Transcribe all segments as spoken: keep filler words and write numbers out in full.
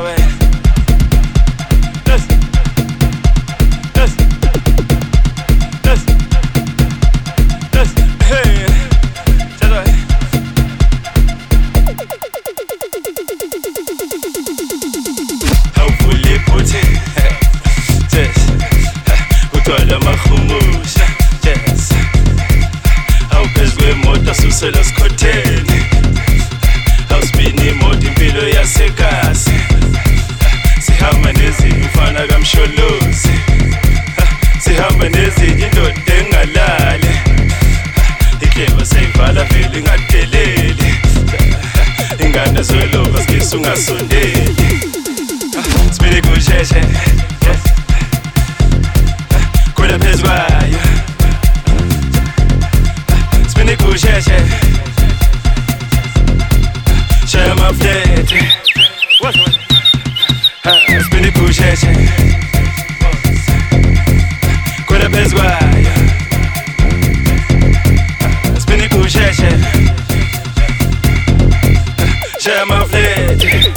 away. Yes. Yes. Yes. Yes. Hey. Just away. Hopefully put it. Yes. Utwala mahumusha. Yes. Awuphezwe imoto susela skhotheni. Awusibini imoto impilo yasekasi. Sihamba nezinye ufana kamsholozi. Sihamba nezinye indoda engalali. Ihlebo seyivala vele ingadeleli. Ingane zoyilova sikisi ungasondeli. Sibili kusheshe. Khula phezu kwayo. Sibili kusheshe. Shaya maflete. Sibili kusheshe. Khula phezu kwayo. Sibili kusheshe. Shaya maflete.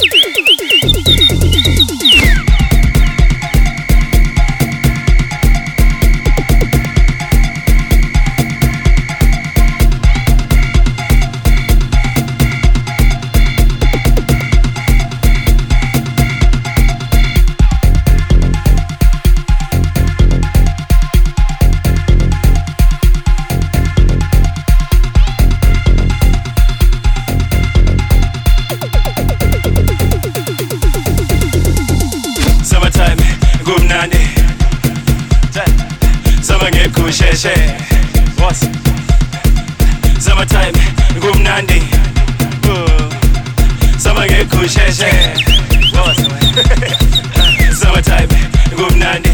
Kusheshe was summertime kumnandi sama ngekusheshe was summertime kumnandi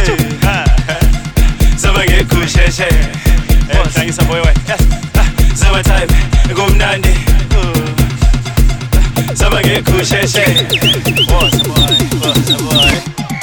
sama ngekusheshe was thank you some boy yes summertime kumnandi sama ngekusheshe was boy was boy.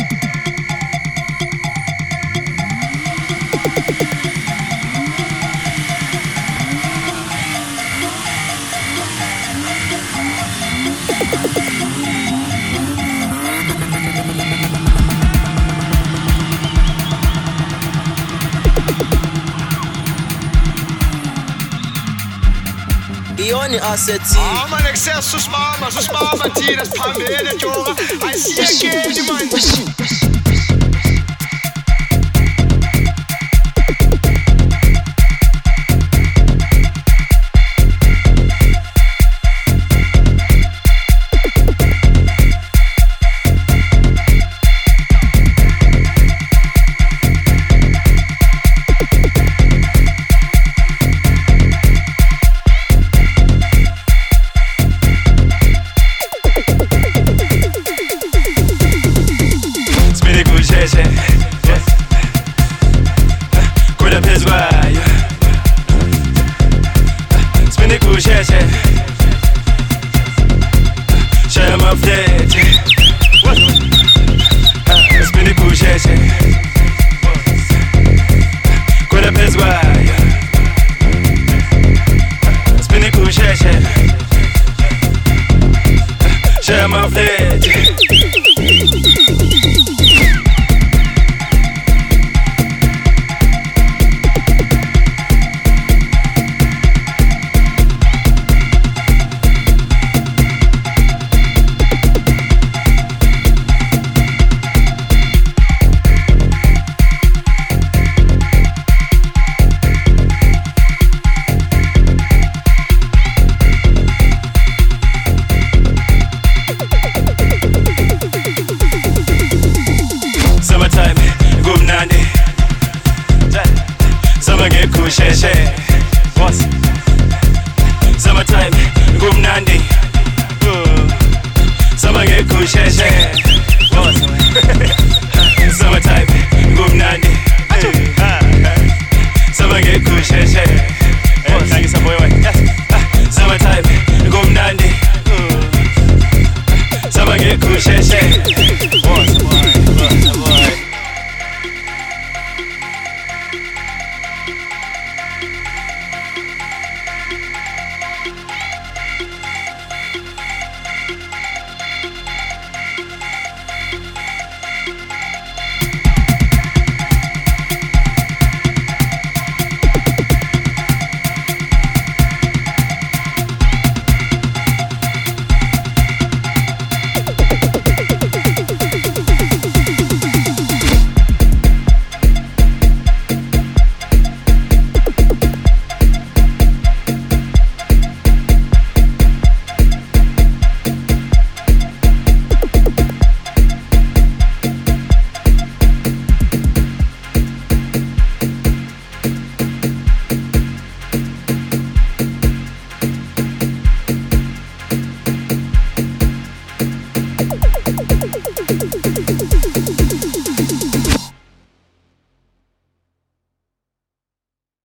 Ioni asseti. Ah, man, excesso spama, so spama tira spamene gioca. I see again, man. Khula phezu kwayo. Sibini kusheshe. Shaya maflete. Sibini kusheshe. Khula phezu kwayo. Sibini kusheshe. Shaya maflete. Kusheshe was summertime kumnandi sama ngekusheshe was summertime kumnandi sama ngekusheshe was thank you some boy yes summertime kumnandi sama ngekusheshe